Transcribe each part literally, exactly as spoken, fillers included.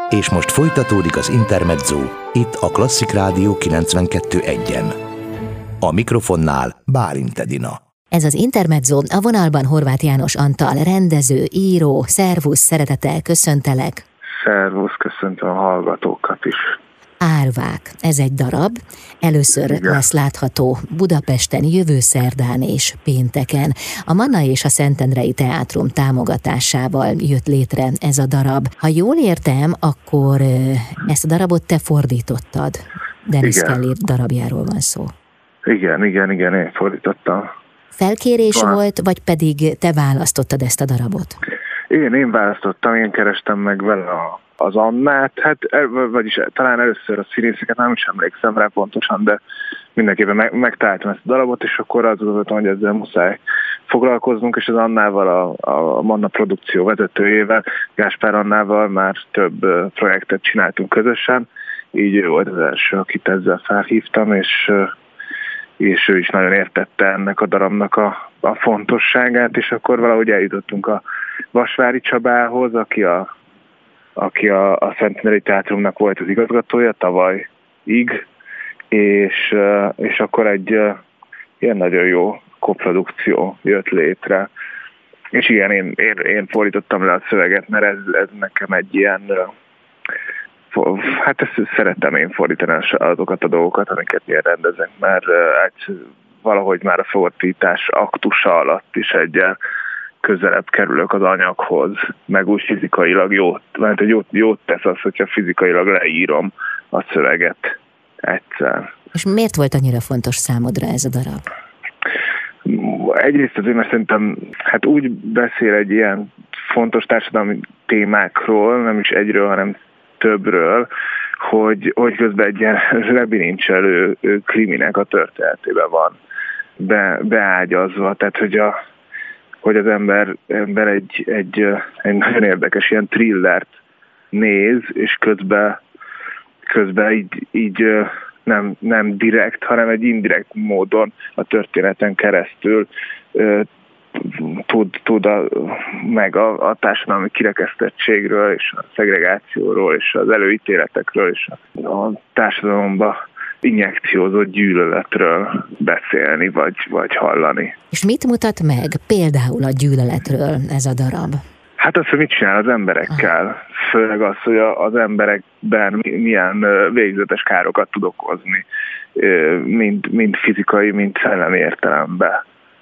És most folytatódik az Intermezzo, itt a Klasszik Rádió kilencvenkettő egyen. A mikrofonnál Bálint Edina. Ez az Intermezzo, a vonalban Horváth János Antal, rendező, író. Szervusz, szeretettel köszöntelek. Szervusz, köszöntöm a hallgatókat is. Árvák, ez egy darab. Először Igen. lesz látható Budapesten jövő szerdán és pénteken. A Manna és a Szentendrei Teátrum támogatásával jött létre ez a darab. Ha jól értem, akkor ezt a darabot te fordítottad. Dennis Kelly darabjáról van szó. Igen, igen, igen, én fordítottam. Felkérés van. Volt, vagy pedig te választottad ezt a darabot? Én, én választottam, én kerestem meg vele a az Annát, hát, vagyis talán először a színészeket, nem is emlékszem rá pontosan, de mindenképpen meg, megtaláltam ezt a darabot, és akkor azt gondoltam, hogy ezzel muszáj foglalkoznunk, és az Annával, a, a Manna produkció vezetőjével, Gáspár Annával már több projektet csináltunk közösen, így ő volt az első, akit ezzel felhívtam, és, és ő is nagyon értette ennek a darabnak a, a fontosságát, és akkor valahogy eljutottunk a Vasvári Csabához, aki a aki a, a Szentendrei Teátrumnak volt az igazgatója tavalyig, és, és akkor egy ilyen nagyon jó koprodukció jött létre. És igen, én, én, én fordítottam le a szöveget, mert ez, ez nekem egy ilyen, hát ezt szeretem én fordítani azokat a dolgokat, amiket én rendezek, mert egy, valahogy már a fordítás aktusa alatt is egy közelebb kerülök az anyaghoz, meg úgy fizikailag jót, mert jót, jót tesz az, hogyha fizikailag leírom a szöveget egyszer. És miért volt annyira fontos számodra ez a darab? Egyrészt azért, mert szerintem hát úgy beszél egy ilyen fontos társadalmi témákról, nem is egyről, hanem többről, hogy, hogy közben egy ilyen lebirincselő kriminek a történetében van be, beágyazva, tehát hogy a hogy az ember, ember egy, egy, egy nagyon érdekes ilyen thrillert néz, és közben, közben így, így nem, nem direkt, hanem egy indirekt módon a történeten keresztül tud, tud a, meg a, a társadalmi kirekesztettségről, és a szegregációról, és az előítéletekről, és a, a társadalomba injekciózott gyűlöletről beszélni, vagy, vagy hallani. És mit mutat meg például a gyűlöletről ez a darab? Hát az, hogy mit csinál az emberekkel. Ah. Főleg az, hogy az emberekben milyen végzetes károkat tud okozni, mind, mind fizikai, mind szellemi értelemben.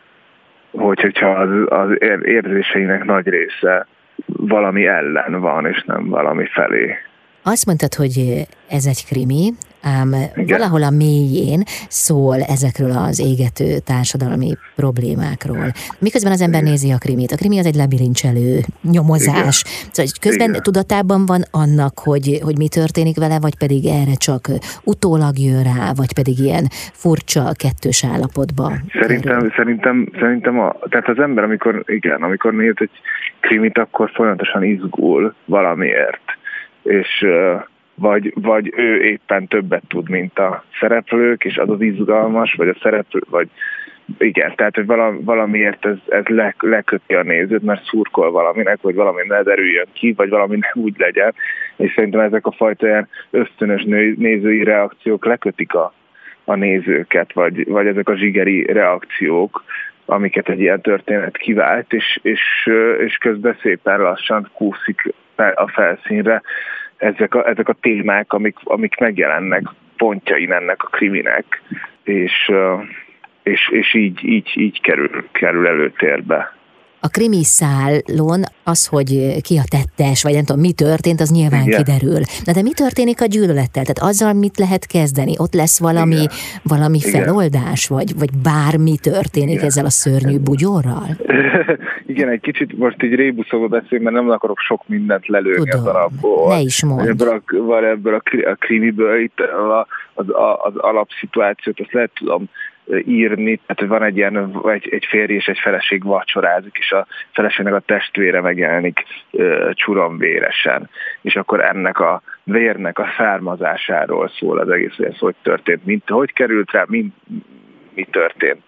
Hogy, hogyha az, az érzéseinek nagy része valami ellen van, és nem valami felé. Azt mondtad, hogy ez egy krimi, ám igen. Valahol a mélyén szól ezekről az égető társadalmi problémákról. Miközben az ember igen. nézi a krimit. A krimi az egy labirincselő nyomozás. Igen. Szóval közben igen. tudatában van annak, hogy, hogy mi történik vele, vagy pedig erre csak utólag jön rá, vagy pedig ilyen furcsa kettős állapotba. Szerintem, szerintem, szerintem a, tehát az ember, amikor, igen, amikor néz egy krimit, akkor folyamatosan izgul valamiért. És vagy, vagy ő éppen többet tud, mint a szereplők, és az az izgalmas, vagy a szereplő, vagy igen, tehát hogy valamiért ez, ez le, leköti a nézőt, mert szurkol valaminek, vagy valami ne derüljön ki, vagy valami ne úgy legyen, és szerintem ezek a fajta ilyen ösztönös nézői reakciók lekötik a, a nézőket, vagy, vagy ezek a zsigeri reakciók, amiket egy ilyen történet kivált, és, és, és közben szépen lassan kúszik a felszínre ezek a, ezek a témák, amik, amik megjelennek pontjain ennek a kriminek, és, és, és így, így, így kerül, kerül előtérbe. A krimi szálon az, hogy ki a tettes, vagy nem tudom, mi történt, az nyilván igen. kiderül. Na de mi történik a gyűlölettel? Tehát azzal mit lehet kezdeni? Ott lesz valami, valami feloldás, vagy, vagy bármi történik igen. ezzel a szörnyű bugyorral? Igen, egy kicsit most így rébuszolva beszélni, mert nem akarok sok mindent lelőni tudom, a darabból. Ne is mondd. Ebből a, ebből a, a krimiből itt az, az alapszituációt, azt lehet tudom írni, tehát van egy ilyen, egy, egy férj és egy feleség vacsorázik, és a feleségnek a testvére megjelenik uh, csuromvéresen, és akkor ennek a vérnek a származásáról szól az egész, hogy ez hogy történt, mint, hogy került rá, mi, mi történt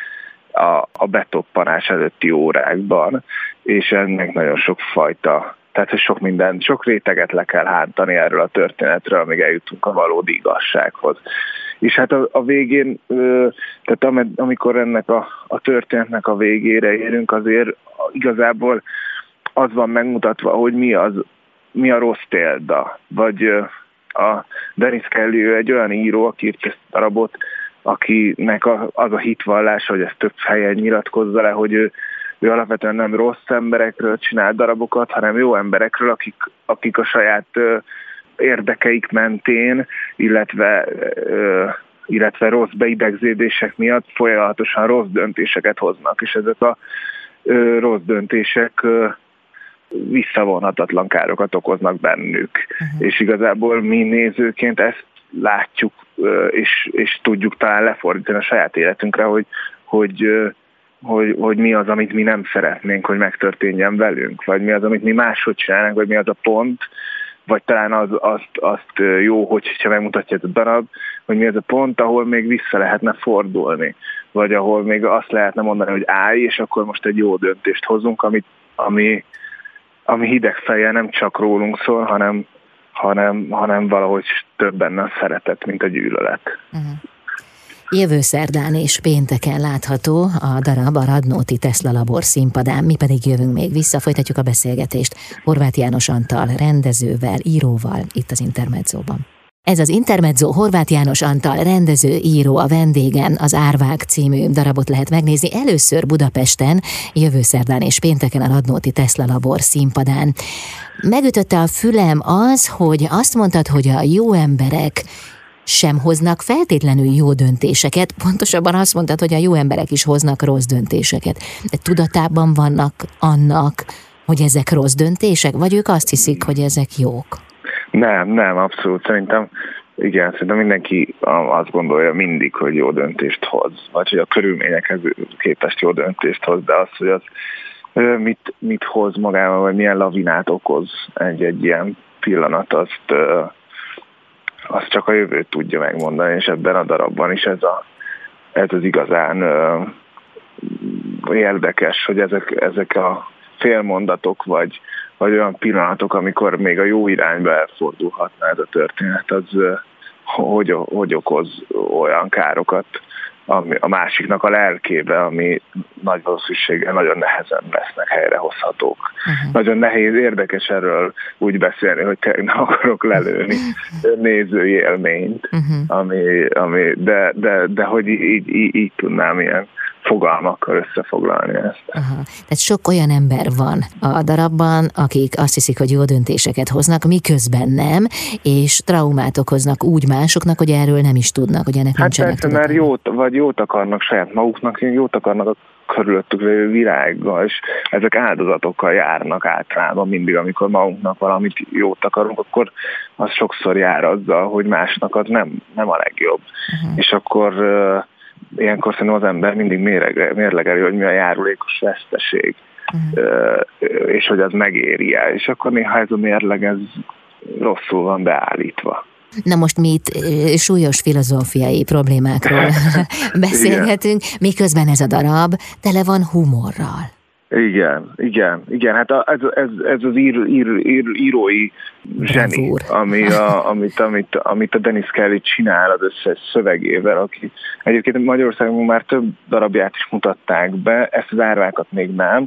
a, a betoppanás előtti órákban, és ennek nagyon sok fajta Tehát, hogy sok minden, sok réteget le kell hántani erről a történetről, amíg eljutunk a valódi igazsághoz. És hát a, a végén, tehát amikor ennek a, a történetnek a végére érünk, azért igazából az van megmutatva, hogy mi, az, mi a rossz példa. Vagy a Dennis Kelly, ő egy olyan író, aki írt ezt a darabot, akinek az a hitvallás, hogy ezt több helyen nyilatkozza le, hogy ő, ő alapvetően nem rossz emberekről csinál darabokat, hanem jó emberekről, akik, akik a saját ö, érdekeik mentén, illetve, ö, illetve rossz beidegződések miatt folyamatosan rossz döntéseket hoznak, és ezek a ö, rossz döntések ö, visszavonhatatlan károkat okoznak bennük. Uh-huh. És igazából mi nézőként ezt látjuk, és, és tudjuk talán lefordítani a saját életünkre, hogy, hogy, hogy, hogy mi az, amit mi nem szeretnénk, hogy megtörténjen velünk, vagy mi az, amit mi máshogy csinálnánk, vagy mi az a pont, vagy talán az, azt, azt jó, hogyha megmutatja ez a darab, hogy mi az a pont, ahol még vissza lehetne fordulni, vagy ahol még azt lehetne mondani, hogy állj, és akkor most egy jó döntést hozunk, amit, ami, ami hideg fejjel nem csak rólunk szól, hanem hanem, hanem valahogy több benne a szeretet, mint a gyűlölet. Uh-huh. Jövő szerdán és pénteken látható a darab a Radnóti Tesla Labor színpadán, mi pedig jövünk még vissza, folytatjuk a beszélgetést Horváth János Antal rendezővel, íróval itt az Intermedzóban. Ez az Intermezzo, Horváth János Antal rendező, író, a vendégen, az Árvák című darabot lehet megnézni először Budapesten, jövő szerdán és pénteken a Radnóti Tesla Labor színpadán. Megütötte a fülem az, hogy azt mondtad, hogy a jó emberek sem hoznak feltétlenül jó döntéseket, pontosabban azt mondtad, hogy a jó emberek is hoznak rossz döntéseket. De tudatában vannak annak, hogy ezek rossz döntések, vagy ők azt hiszik, hogy ezek jók? Nem, nem, abszolút. Szerintem, igen, szerintem mindenki azt gondolja mindig, hogy jó döntést hoz, vagy hogy a körülményekhez képest jó döntést hoz, de az, hogy az mit, mit hoz magával, vagy milyen lavinát okoz egy-egy ilyen pillanat, azt, azt csak a jövő tudja megmondani, és ebben a darabban is ez, a, ez az igazán érdekes, hogy ezek, ezek a félmondatok, vagy, vagy olyan pillanatok, amikor még a jó irányba elfordulhatna ez a történet, az hogy, hogy okoz olyan károkat ami a másiknak a lelkébe, ami nagy valószínűséggel nagyon nehezen lesznek helyrehozhatók. Uh-huh. Nagyon nehéz, érdekes erről úgy beszélni, hogy nem akarok lelőni nézői élményt, uh-huh. ami, ami, de, de, de hogy így, így, így tudnám ilyen fogalmakkal összefoglalni ezt. Aha. Tehát sok olyan ember van a darabban, akik azt hiszik, hogy jó döntéseket hoznak, miközben nem, és traumát okoznak úgy másoknak, hogy erről nem is tudnak, hogy ennek hát nincsenek tudatában. Hát persze, mert jót, vagy jót akarnak saját maguknak, jót akarnak a körülöttük lévő világgal, és ezek áldozatokkal járnak általában mindig, amikor magunknak valamit jót akarunk, akkor az sokszor jár azzal, hogy másnak az nem, nem a legjobb. Uh-huh. És akkor ilyenkor szerintem az ember mindig mérlegeli, hogy mi a járulékos veszteség, uh-huh. és hogy az megéri el. És akkor néha ez a mérleg ez rosszul van beállítva. Na most mi itt súlyos filozófiai problémákról beszélhetünk, miközben ez a darab tele van humorral. Igen, igen, igen. Hát ez, ez, ez az ír, ír, ír, írói zseni, ami a, amit, amit, amit a Dennis Kelly csinál az összes szövegével, aki egyébként Magyarországon már több darabját is mutatták be, ezt az Árvákat még nem,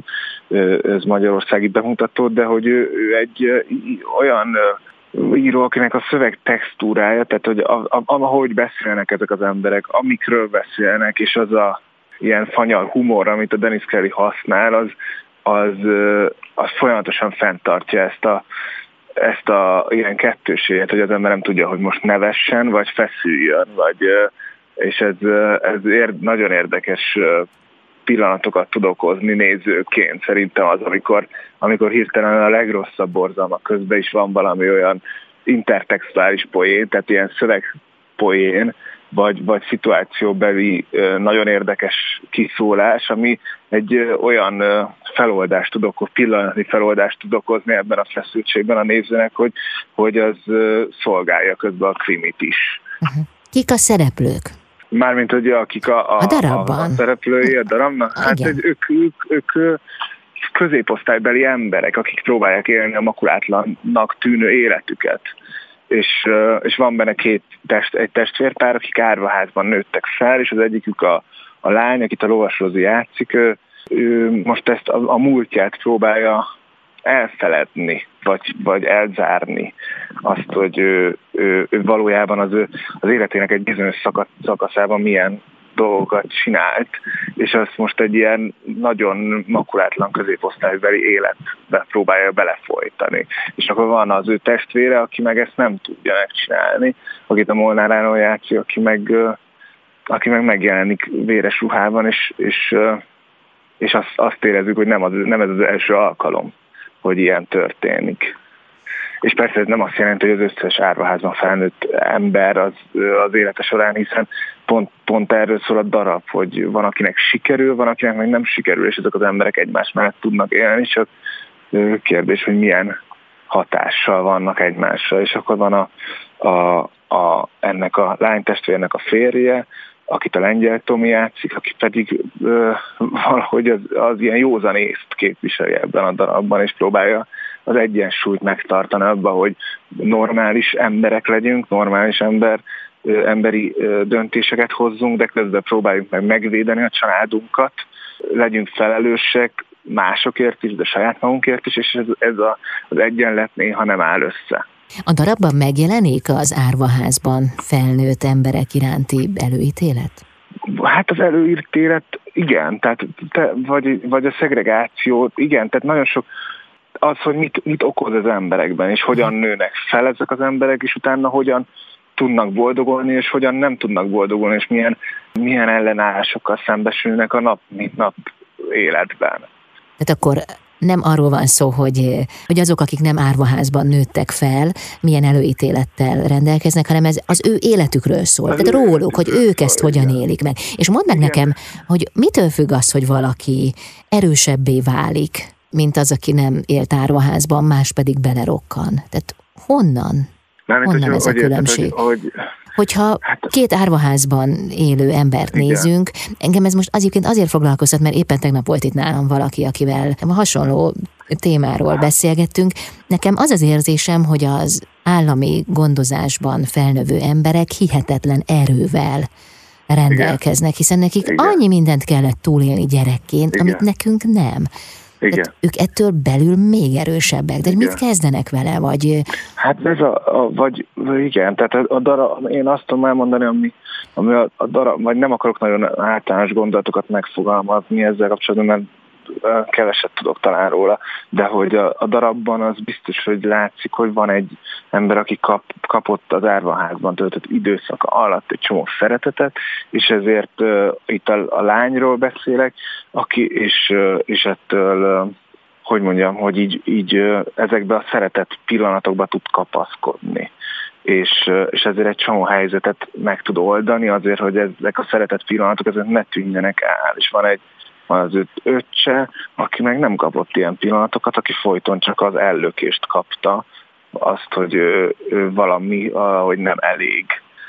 ez magyarországi bemutató, de hogy ő, ő egy olyan író, akinek a szöveg textúrája, tehát hogy a, a, ahogy beszélnek ezek az emberek, amikről beszélnek, és az a ilyen fanyal humor, amit a Dennis Kelly használ, az, az, az folyamatosan fenntartja ezt a, ezt a ilyen kettőséget, hogy az ember nem tudja, hogy most nevessen, vagy feszüljön, vagy, és ez, ez ér, nagyon érdekes pillanatokat tud okozni nézőként. Szerintem az, amikor, amikor hirtelen a legrosszabb borzalmak közben is van valami olyan intertextuális poén, tehát ilyen szövegpoén, vagy, vagy szituációbeli nagyon érdekes kiszólás, ami egy olyan feloldást tud okozni, pillanatnyi feloldást tud okozni ebben a feszültségben a nézőnek, hogy, hogy az szolgálja közben a krimit is. Uh-huh. Kik a szereplők? Mármint, hogy akik a, a, a, a, a szereplői a darabnak, hát ők, ők, ők középosztálybeli emberek, akik próbálják élni a makulátlannak tűnő életüket. És, és van benne két test, egy testvérpár, akik árvaházban nőttek fel, és az egyikük a, a lány, akit a Lovas Rozi játszik, ő, ő most ezt a, a múltját próbálja elfeledni, vagy, vagy elzárni azt, hogy ő, ő, ő valójában az, ő, az életének egy bizonyos szakaszában milyen dolgokat csinált, és azt most egy ilyen nagyon makulátlan középosztálybeli életbe próbálja belefolytani. És akkor van az ő testvére, aki meg ezt nem tudja megcsinálni, akit a Molnár Áron játszik, aki meg, aki meg megjelenik véres ruhában, és, és, és azt, azt érezzük, hogy nem, az, nem ez az első alkalom, hogy ilyen történik. És persze ez nem azt jelenti, hogy az összes árvaházban felnőtt ember az, az élete során, hiszen pont, pont erről szól a darab, hogy van, akinek sikerül, van, akinek meg nem sikerül, és ezek az emberek egymás mellett tudnak élni, csak kérdés, hogy milyen hatással vannak egymásra. És akkor van a, a, a, ennek a lánytestvérnek a férje, akit a Lengyel Tomi játszik, aki pedig ö, valahogy az, az ilyen józanészt képviseli ebben a darabban, és próbálja az egyensúlyt megtartani abban, hogy normális emberek legyünk, normális ember, ö, emberi ö, döntéseket hozzunk, de közben próbáljuk meg megvédeni a családunkat, legyünk felelősek másokért is, de saját magunkért is, és ez, ez a, az egyenlet néha nem áll össze. A darabban megjelenik az árvaházban felnőtt emberek iránti előítélet? Hát az előítélet, igen, tehát te, vagy, vagy a szegregáció, igen, tehát nagyon sok az, hogy mit, mit okoz az emberekben, és hogyan nőnek fel ezek az emberek, és utána hogyan tudnak boldogulni, és hogyan nem tudnak boldogulni, és milyen, milyen ellenállásokkal szembesülnek a nap, mint nap életben. Tehát akkor nem arról van szó, hogy, hogy azok, akik nem árvaházban nőttek fel, milyen előítélettel rendelkeznek, hanem ez az ő életükről szól. Tehát róluk, hogy ők ezt hogyan élik meg. És mondd meg nekem, hogy mitől függ az, hogy valaki erősebbé válik, mint az, aki nem élt árvaházban, más pedig belerokkan. Tehát honnan? Mármint, honnan hogy, ez a hogy különbség? Érted, hogy, hogy... Hogyha két árvaházban élő embert igen. nézünk, engem ez most azért, azért foglalkoztat, mert éppen tegnap volt itt nálam valaki, akivel hasonló témáról beszélgettünk. Nekem az az érzésem, hogy az állami gondozásban felnövő emberek hihetetlen erővel rendelkeznek, hiszen nekik igen. annyi mindent kellett túlélni gyerekként, igen. amit nekünk nem. Tehát ők ettől belül még erősebbek, de igen. mit kezdenek vele, vagy... Hát ez a, a vagy, vagy igen, tehát a, a darab, én azt tudom elmondani, ami, ami a, a darab, vagy nem akarok nagyon általános gondolatokat megfogalmazni ezzel kapcsolatban, mert keveset tudok talán róla, de hogy a, a darabban az biztos, hogy látszik, hogy van egy ember, aki kap, kapott az árvaházban töltött időszaka alatt egy csomó szeretetet, és ezért uh, itt a, a lányról beszélek, aki, és, uh, és ettől, uh, hogy mondjam, hogy így, így uh, ezekbe a szeretett pillanatokba tud kapaszkodni. És, uh, és ezért egy csomó helyzetet meg tud oldani, azért, hogy ezek a szeretett pillanatok ezek ne tűnjenek el. És van egy van az öt öccse, aki meg nem kapott ilyen pillanatokat, aki folyton csak az ellökést kapta, azt, hogy ő, ő valami, hogy nem elég.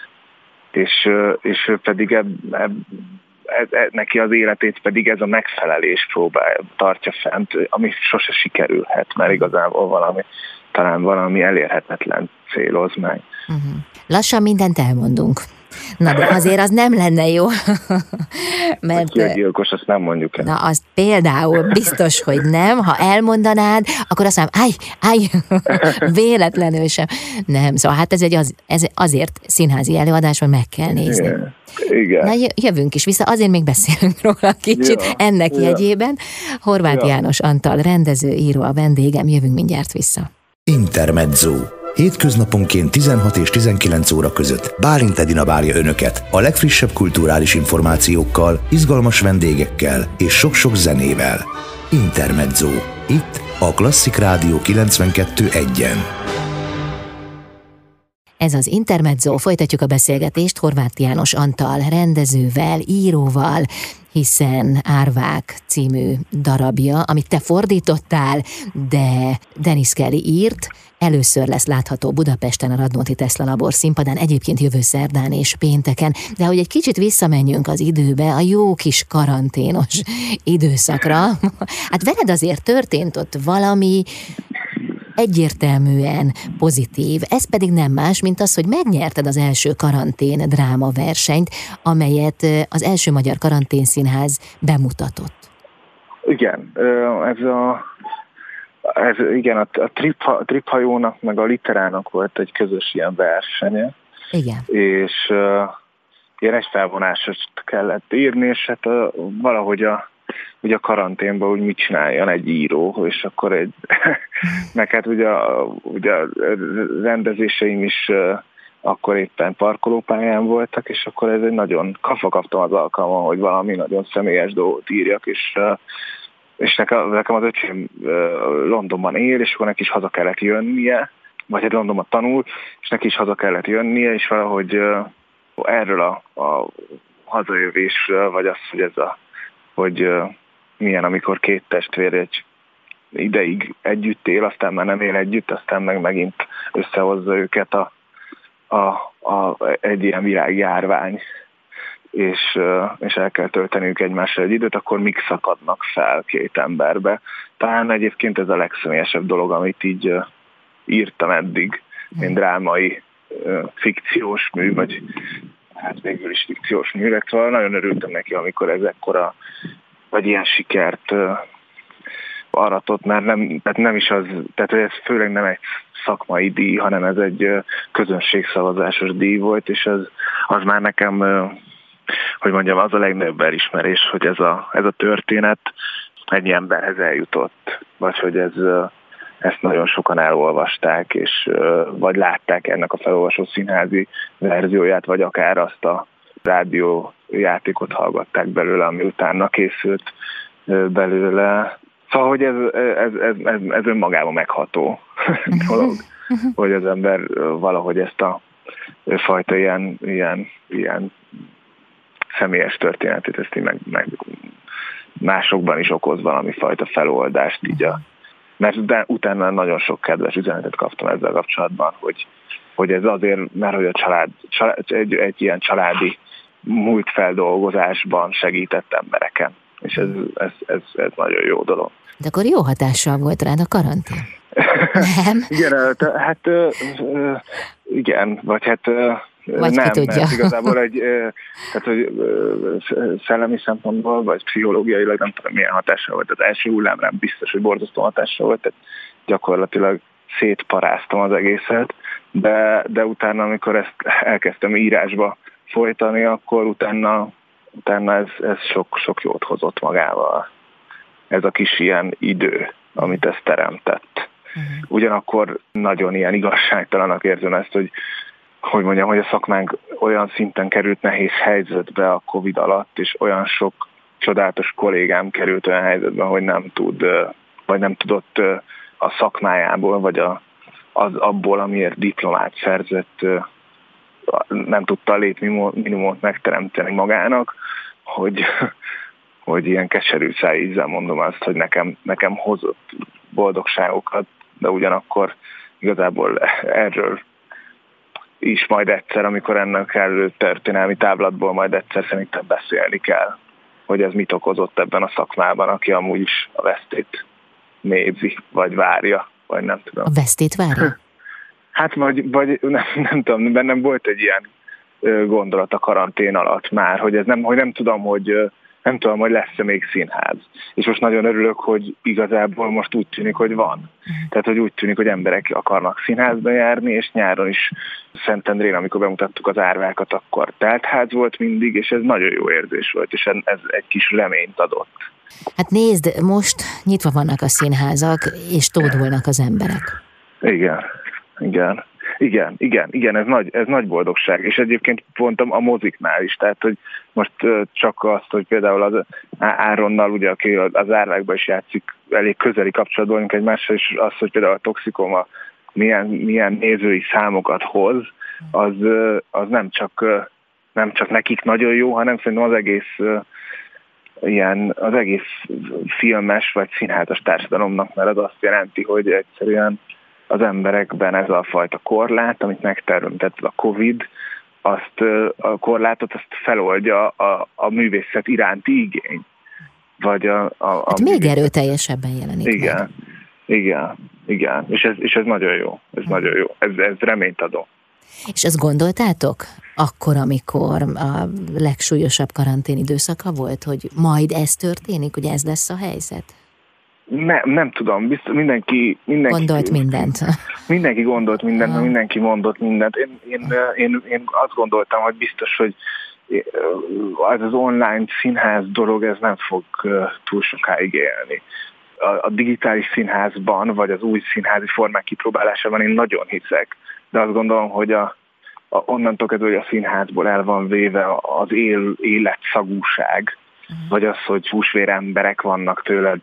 És, és ő pedig eb, eb, eb, neki az életét pedig ez a megfelelés próbál, tartja fent, ami sose sikerülhet, mert igazából valami, talán valami elérhetetlen céloz meg. Uh-huh. Lassan mindent elmondunk. Na, de azért az nem lenne jó. Mert... A gyilkos, azt nem mondjuk el. Na, azt például biztos, hogy nem. Ha elmondanád, akkor azt mondom, állj, állj, véletlenül sem. Nem, szóval hát ez, egy az, ez azért színházi előadás, hogy meg kell nézni. Igen. Igen. Na, jövünk is vissza, azért még beszélünk róla kicsit, ja, ennek ja. jegyében. Horváth ja. János Antal, rendező, író a vendégem, jövünk mindjárt vissza. Intermezzo. Hétköznaponként tizenhat és tizenkilenc óra között Bálint Edina várja Önöket a legfrissebb kulturális információkkal, izgalmas vendégekkel és sok-sok zenével. Intermezzo. Itt a Klasszik Rádió kilencvenkettő egyen. Ez az Intermezzo, folytatjuk a beszélgetést Horváth János Antal rendezővel, íróval, hiszen Árvák című darabja, amit te fordítottál, de Denis Kelly írt, először lesz látható Budapesten a Radnóti Tesla Labor színpadán, egyébként jövő szerdán és pénteken, de hogy egy kicsit visszamenjünk az időbe, a jó kis karanténos időszakra, hát veled azért történt ott valami egyértelműen pozitív, ez pedig nem más, mint az, hogy megnyerted az első karantén dráma versenyt, amelyet az első Magyar Karanténszínház bemutatott. Igen, ez a ez, igen, a, a, trip, a triphajónak meg a literának volt egy közös ilyen versenye. Igen. És uh, ilyen egy felvonásost kellett írni, és hát uh, valahogy a ugye a karanténban úgy mit csináljon egy író, és akkor egy, meg hát ugye a, ugye a rendezéseim is uh, akkor éppen parkolópályán voltak, és akkor ez egy nagyon kafa kaptam az alkalmon, hogy valami nagyon személyes dolgot írjak, és, uh, és nekem, nekem az öcsém uh, Londonban él, és akkor neki is haza kellett jönnie, vagy egy Londonban tanul, és neki is haza kellett jönnie, és valahogy uh, erről a, a hazajövésről, vagy az, hogy ez a hogy uh, milyen, amikor két testvér egy ideig együtt él, aztán már nem él együtt, aztán meg megint összehozza őket a, a, a, egy ilyen világjárvány, és, uh, és el kell tölteniük egymással egy időt, akkor mik szakadnak fel két emberbe. Talán egyébként ez a legszemélyesebb dolog, amit így uh, írtam eddig, mint drámai uh, fikciós mű, vagy hát végül is fikciós mű lett, szóval nagyon örültem neki, amikor ez ekkora, vagy ilyen sikert uh, aratott, mert nem, tehát nem is az, tehát ez főleg nem egy szakmai díj, hanem ez egy uh, közönségszavazásos díj volt, és ez, az már nekem, uh, hogy mondjam, az a legnagyobb elismerés, hogy ez a, ez a történet egy emberhez eljutott, vagy hogy ez, uh, ezt nagyon sokan elolvasták, és uh, vagy látták ennek a felolvasó színházi verzióját, vagy akár azt a rádiójátékot hallgatták belőle, ami utána készült uh, belőle. Szóval, hogy ez, ez, ez, ez, ez önmagában megható dolog, hogy az ember valahogy ezt a fajta ilyen, ilyen, ilyen személyes történetét, ezt így meg, meg másokban is okoz valami fajta feloldást így a mert de utána nagyon sok kedves üzenetet kaptam ezzel kapcsolatban, hogy, hogy ez azért, mert hogy a család, család egy, egy ilyen családi múltfeldolgozásban segített embereken. És ez, ez, ez, ez nagyon jó dolog. De akkor jó hatással volt rád a karantén? Nem? Igen, hát igen, vagy hát vagy nem, ki tudja. mert igazából egy, tehát, hogy szellemi szempontból, vagy pszichológiailag nem tudom, milyen hatással volt. Az első hullámra biztos, hogy borzasztó hatással volt, tehát gyakorlatilag szétparáztam az egészet, de, de utána, amikor ezt elkezdtem írásba folytani, akkor utána, utána ez, ez sok, sok jót hozott magával. Ez a kis ilyen idő, amit ez teremtett. Ugyanakkor nagyon ilyen igazságtalanak érzem ezt, hogy hogy mondjam, hogy a szakmánk olyan szinten került nehéz helyzetbe a Covid alatt, és olyan sok csodálatos kollégám került olyan helyzetbe, hogy nem tud, vagy nem tudott a szakmájából, vagy a, az abból, amiért diplomát szerzett, nem tudta a létminimumot megteremteni magának, hogy, hogy ilyen keserű szájízzel mondom azt, hogy nekem, nekem hozott boldogságokat, de ugyanakkor igazából erről is majd egyszer, amikor ennek kellő történelmi táblatból majd egyszer szerintem beszélni kell, hogy ez mit okozott ebben a szakmában, aki amúgy is a vesztét nézi, vagy várja, vagy nem tudom. A vesztét várja? Hát vagy, vagy nem, nem tudom, bennem volt egy ilyen gondolat a karantén alatt már, hogy ez nem, hogy nem tudom, hogy nem tudom, hogy lesz-e még színház. És most nagyon örülök, hogy igazából most úgy tűnik, hogy van. Tehát, hogy úgy tűnik, hogy emberek akarnak színházba járni, és nyáron is Szentendrén, amikor bemutattuk az Árvákat, akkor teltház volt mindig, és ez nagyon jó érzés volt, és ez egy kis reményt adott. Hát nézd, most nyitva vannak a színházak, és tódulnak az emberek. Igen, igen. Igen, igen, igen, ez nagy, ez nagy boldogság, és egyébként pont a moziknál is, tehát, hogy most csak azt, hogy például az Áronnal, ugye, aki az Árvákban is játszik, elég közeli kapcsolatban vagyunk egymással, és az, hogy például a Toxikoma milyen, milyen nézői számokat hoz, az, az nem, csak, nem csak nekik nagyon jó, hanem szerintem az egész ilyen az egész filmes vagy színházas társadalomnak, mert az azt jelenti, hogy egyszerűen az emberekben ez a fajta korlát, amit megteremtett a Covid, azt a korlátot azt feloldja a, a művészet iránti igény. Vagy a, a, a hát még erőteljesebben jelenik igen, meg. Igen, igen, és ez, és ez nagyon jó, ez hmm. nagyon jó, ez, ez reményt adó. És ezt gondoltátok akkor, amikor a legsúlyosabb karantén időszaka volt, hogy majd ez történik, hogy ez lesz a helyzet? Ne, nem tudom, biztos mindenki, mindenki... Gondolt mindent. Mindenki gondolt mindent, ah. mindenki mondott mindent. Én, én, én, én azt gondoltam, hogy biztos, hogy ez az online színház dolog, ez nem fog túl sokáig élni. A, a digitális színházban, vagy az új színházi formák kipróbálásában én nagyon hiszek, de azt gondolom, hogy a, a, onnantól kezdve, hogy a színházból el van véve az él, életszagúság, mm. vagy az, hogy húsvér emberek vannak tőled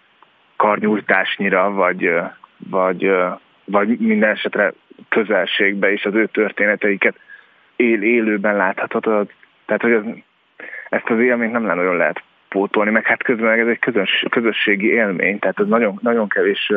karnyújtásnyira, vagy, vagy, vagy minden esetre közelségbe, és az ő történeteiket él, élőben láthatod. Tehát, hogy az, ezt az élményt nem nagyon lehet pótolni, meg hát közben meg ez egy közös, közösségi élmény, tehát ez nagyon, nagyon kevés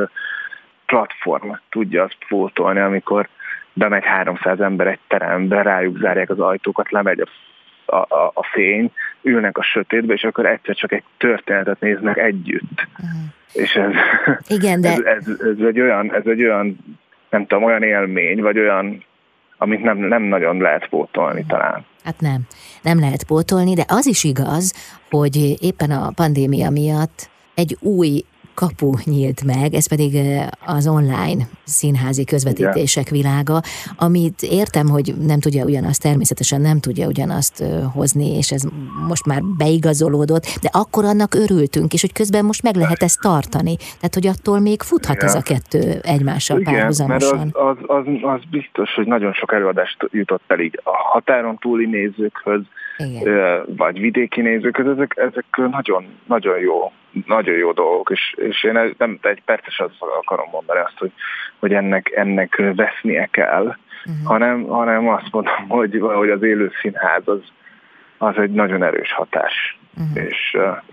platform tudja azt pótolni, amikor bemegy háromszáz ember egy terembe, rájuk zárják az ajtókat, lemegy a, a, a fény, ülnek a sötétbe, és akkor egyszer csak egy történetet néznek együtt. Uh-huh. És ez, igen, de... ez, ez, ez, egy olyan, ez egy olyan, nem tudom, olyan élmény, vagy olyan, amit nem, nem nagyon lehet pótolni talán. Hát nem, nem lehet pótolni, de az is igaz, hogy éppen a pandémia miatt egy új kapu nyílt meg, ez pedig az online színházi közvetítések igen. világa, amit értem, hogy nem tudja ugyanazt, természetesen nem tudja ugyanazt hozni, és ez most már beigazolódott, de akkor annak örültünk, és hogy közben most meg lehet ezt tartani. Tehát, hogy attól még futhat igen. ez a kettő egymással igen, párhuzamosan. Mert az, az, az, az biztos, hogy nagyon sok előadást jutott el így a határon túli nézőkhöz, igen. vagy vidéki nézőkhöz, ezek, ezek nagyon, nagyon jó nagyon jó dolgok, és, és én nem egy perces azt akarom mondani azt, hogy, hogy ennek, ennek vesznie kell, uh-huh. hanem, hanem azt mondom, hogy, hogy az élő színház az, az egy nagyon erős hatás. Uh-huh. És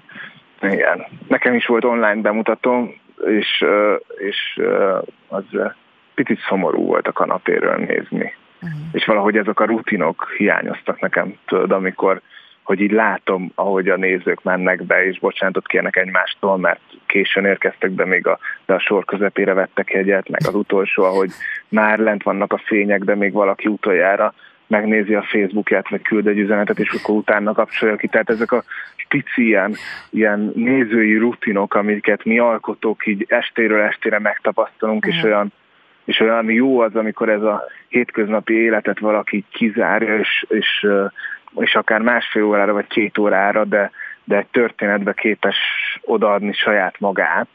uh, igen, nekem is volt online bemutatóm, és, uh, és uh, az uh, picit szomorú volt a kanapéről nézni. Uh-huh. És valahogy ezek a rutinok hiányoztak nekem, tudod, amikor hogy így látom, ahogy a nézők mennek be, és bocsánatot kérnek egymástól, mert későn érkeztek be, még a, de a sor közepére vettek egyet, meg az utolsó, ahogy már lent vannak a fények, de még valaki utoljára megnézi a Facebookját, vagy küld egy üzenetet, és akkor utána kapcsolja ki. Tehát ezek a pici ilyen, ilyen nézői rutinok, amiket mi alkotók így estéről estére megtapasztalunk, és olyan, és olyan jó az, amikor ez a hétköznapi életet valaki kizárja, és, és és akár másfél órára vagy két órára, de, de egy történetbe képes odaadni saját magát,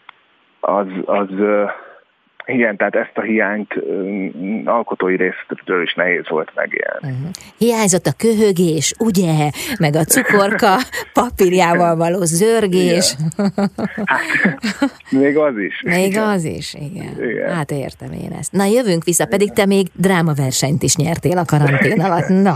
az, az igen, tehát ezt a hiányt alkotói részről is nehéz volt megélni. Uh-huh. Hiányzott a köhögés, ugye? Meg a cukorka papírjával való zörgés. Hát, még az is. Még igen. az is, igen. igen. Hát értem én ezt. Na, jövünk vissza, pedig te még drámaversenyt is nyertél a karantén alatt. Na,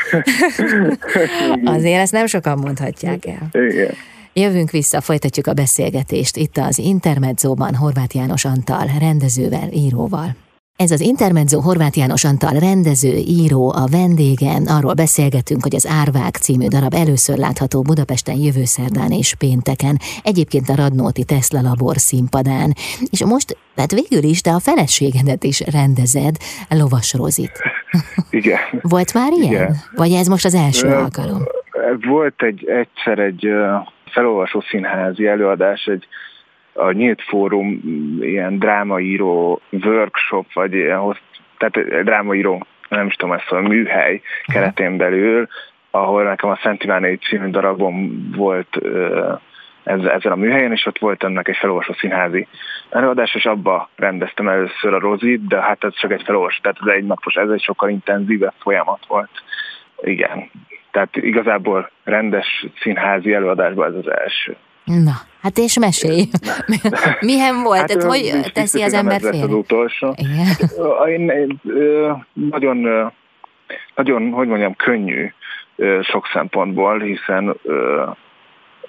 azért ezt nem sokan mondhatják el. Igen. Jövünk vissza, folytatjuk a beszélgetést itt az Intermedzóban Horváth János Antal rendezővel, íróval. Ez az Intermezzo Horváth János Antal rendező, író, a vendégen. Arról beszélgetünk, hogy az Árvák című darab először látható Budapesten jövő szerdán és pénteken, egyébként a Radnóti Tesla Labor színpadán. És most, tehát végül is, de a feleségedet is rendezed, Lovas Rozit. Igen. Volt már ilyen? Igen. Vagy ez most az első uh, alkalom? Volt egy egyszer egy uh, felolvasó színházi előadás, egy a Nyílt Fórum ilyen drámaíró workshop, vagy ilyen, tehát drámaíró, nem is tudom ezt szóval, műhely keretén belül, ahol nekem a Szent Iványi című darabom volt ezzel a műhelyen, és ott volt ennek egy felolvasó színházi előadás, és abba rendeztem először a Rozit, de hát ez csak egy felolvasó, tehát ez egy napos, ez egy sokkal intenzívebb folyamat volt. Igen. Tehát igazából rendes színházi előadásban ez az első. Na, hát és mesélj. Milyen volt? Hát, tehát, hogy teszi az ember félre? Az utolsó. Én, én, nagyon, nagyon, hogy mondjam, könnyű sok szempontból, hiszen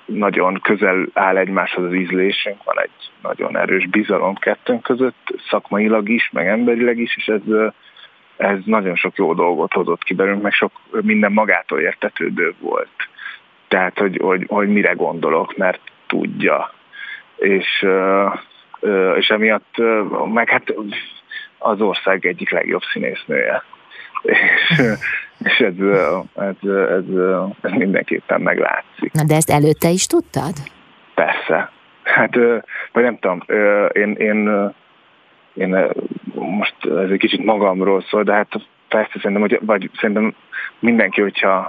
nagyon közel áll egymáshoz az ízlésünk, van egy nagyon erős bizalom kettőnk között, szakmailag is, meg emberileg is, és ez, ez nagyon sok jó dolgot hozott ki belőlünk, meg sok minden magától értetődő volt. Tehát, hogy, hogy, hogy mire gondolok, mert tudja. És, és emiatt, meg hát az ország egyik legjobb színésznője. És, és ez, ez, ez, ez mindenképpen meglátszik. Na, de ezt előtte is tudtad? Persze. Hát, vagy nem tudom, én, én, én most ez egy kicsit magamról szól, de hát persze szerintem, hogy, vagy szerintem mindenki, hogyha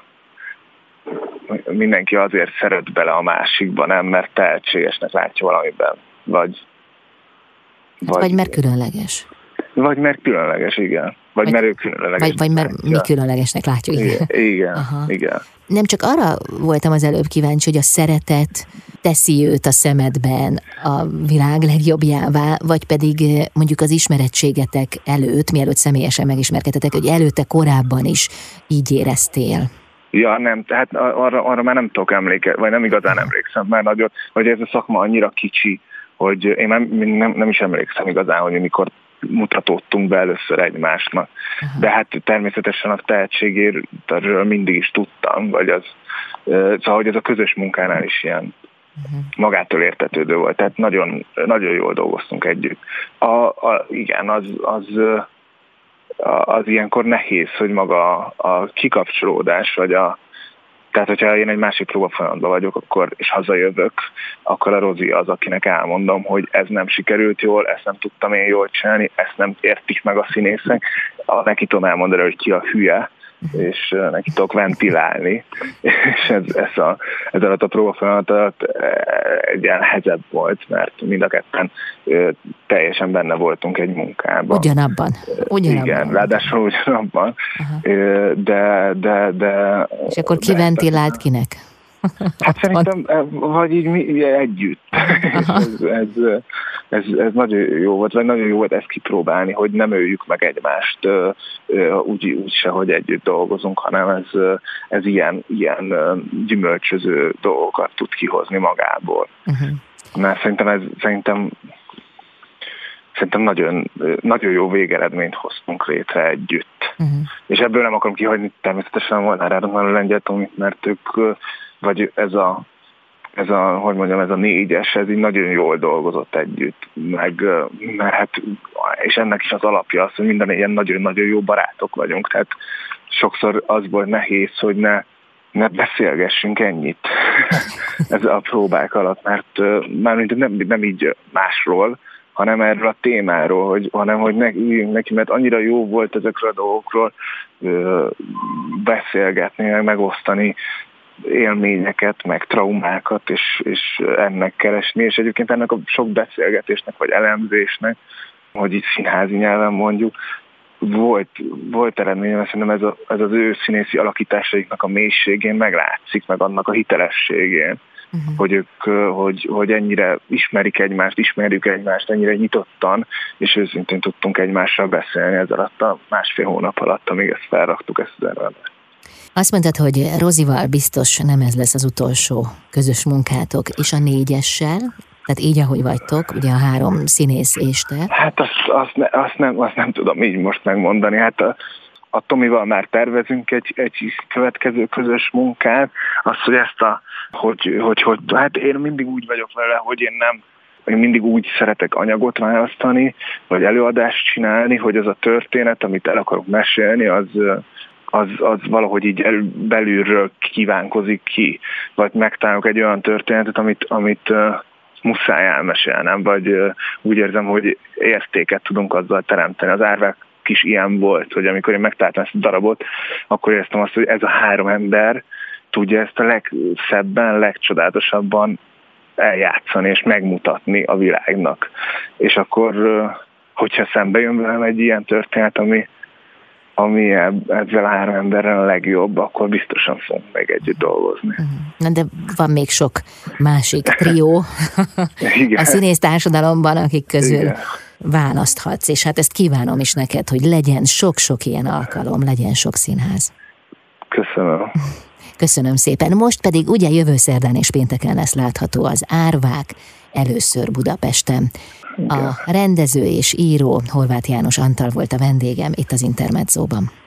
mindenki azért szeret bele a másikba, nem, mert tehetségesnek látja valamiben. Vagy, vagy, vagy mert különleges. Vagy mert különleges, igen. Vagy, vagy mert ő különleges. Vagy, vagy mert mi különlegesnek látjuk, igen. Igen, igen. Nem csak arra voltam az előbb kíváncsi, hogy a szeretet teszi őt a szemedben a világ legjobbjává, vagy pedig mondjuk az ismerettségetek előtt, mielőtt személyesen megismerkedtetek, hogy előtte korábban is így éreztél. Ja, nem, tehát arra, arra már nem tudok emlékezni, vagy nem igazán emlékszem, mert nagyon, hogy ez a szakma annyira kicsi, hogy én nem, nem, nem is emlékszem igazán, hogy mikor mutatódtunk be először egymásnak. Uh-huh. De hát természetesen a tehetségéről mindig is tudtam, vagy az, szóval, hogy ez a közös munkánál is ilyen uh-huh. magától értetődő volt, tehát nagyon, nagyon jól dolgoztunk együtt. A, a, igen, az, az, az ilyenkor nehéz, hogy maga a kikapcsolódás, vagy a tehát, hogyha én egy másik próbafolyamatban vagyok, akkor, és hazajövök, akkor a Rozi az, akinek elmondom, hogy ez nem sikerült jól, ezt nem tudtam én jól csinálni, ezt nem értik meg a színészek. Neki tudom elmondani, hogy ki a hülye, és neki tudok ventilálni. És ez, ez, a, ez alatt a próbafolyamat alatt egy ilyen hezebb volt, mert mind a ketten teljesen benne voltunk egy munkában. Ugyanabban. Ugyanabban. Igen, ráadásul ugyanabban. De, de, de... És akkor ki ventilált kinek? Hát szerintem, vagy így mi, együtt. ez, ez, ez, ez nagyon jó volt, vagy nagyon jó volt ezt kipróbálni, hogy nem öljük meg egymást úgy, úgy se, hogy együtt dolgozunk, hanem ez, ez ilyen, ilyen gyümölcsöző dolgokat tud kihozni magából. Uh-huh. Mert szerintem ez szerintem, szerintem nagyon, nagyon jó végeredményt hoztunk létre együtt. Uh-huh. És ebből nem akarom kihagyni természetesen a Molnár Áron, a Lengyel Tomit, mert ők vagy ez a, ez a, hogy mondjam, ez a négyes, ez így nagyon jól dolgozott együtt, meg, mert hát, és ennek is az alapja az, hogy minden ilyen nagyon-nagyon jó barátok vagyunk, tehát sokszor az volt nehéz, hogy ne, ne beszélgessünk ennyit ez a próbák alatt, mert mármint nem, nem így másról, hanem erről a témáról, hogy, hanem hogy neki, mert annyira jó volt ezekről a dolgokról beszélgetni, meg megosztani élményeket, meg traumákat, és, és ennek keresni, és egyébként ennek a sok beszélgetésnek, vagy elemzésnek, hogy itt színházi nyelven mondjuk, volt, volt eredménye, mert szerintem ez, a, ez az ő színészi alakításaiknak a mélységén meglátszik, meg annak a hitelességén, uh-huh. hogy ők, hogy, hogy ennyire ismerik egymást, ismerjük egymást, ennyire nyitottan, és őszintén tudtunk egymással beszélni ez alatt a másfél hónap alatt, amíg ezt felraktuk, ezt az előadást. Azt mondtad, hogy Rozival biztos nem ez lesz az utolsó közös munkátok, és a négyessel, tehát így, ahogy vagytok, ugye a három színész és te. Hát azt, azt, ne, azt, nem, azt nem tudom így most megmondani. Hát a, a Tomival már tervezünk egy, egy következő közös munkát. Azt, hogy ezt a, hogy, hogy, hogy, hát én mindig úgy vagyok vele, hogy én nem, én mindig úgy szeretek anyagot választani, vagy előadást csinálni, hogy az a történet, amit el akarok mesélni, az... Az, az valahogy így el, belülről kívánkozik ki, vagy megtalálok egy olyan történetet, amit, amit uh, muszáj elmesélnem, vagy uh, úgy érzem, hogy értéket tudunk azzal teremteni. Az Árvák is ilyen volt, hogy amikor én megtaláltam ezt a darabot, akkor éreztem azt, hogy ez a három ember tudja ezt a legszebben, legcsodálatosabban eljátszani és megmutatni a világnak. És akkor, uh, hogyha szembe jön velem egy ilyen történet, ami ami ezzel a három emberrel a legjobb, akkor biztosan fogunk meg együtt dolgozni. Na de van még sok másik trió a színész társadalomban, akik közül Igen. választhatsz, és hát ezt kívánom is neked, hogy legyen sok-sok ilyen alkalom, legyen sok színház. Köszönöm. Köszönöm szépen. Most pedig ugye jövő szerdán és pénteken lesz látható az Árvák, először Budapesten. A rendező és író Horváth János Antal volt a vendégem itt az Intermedzóban.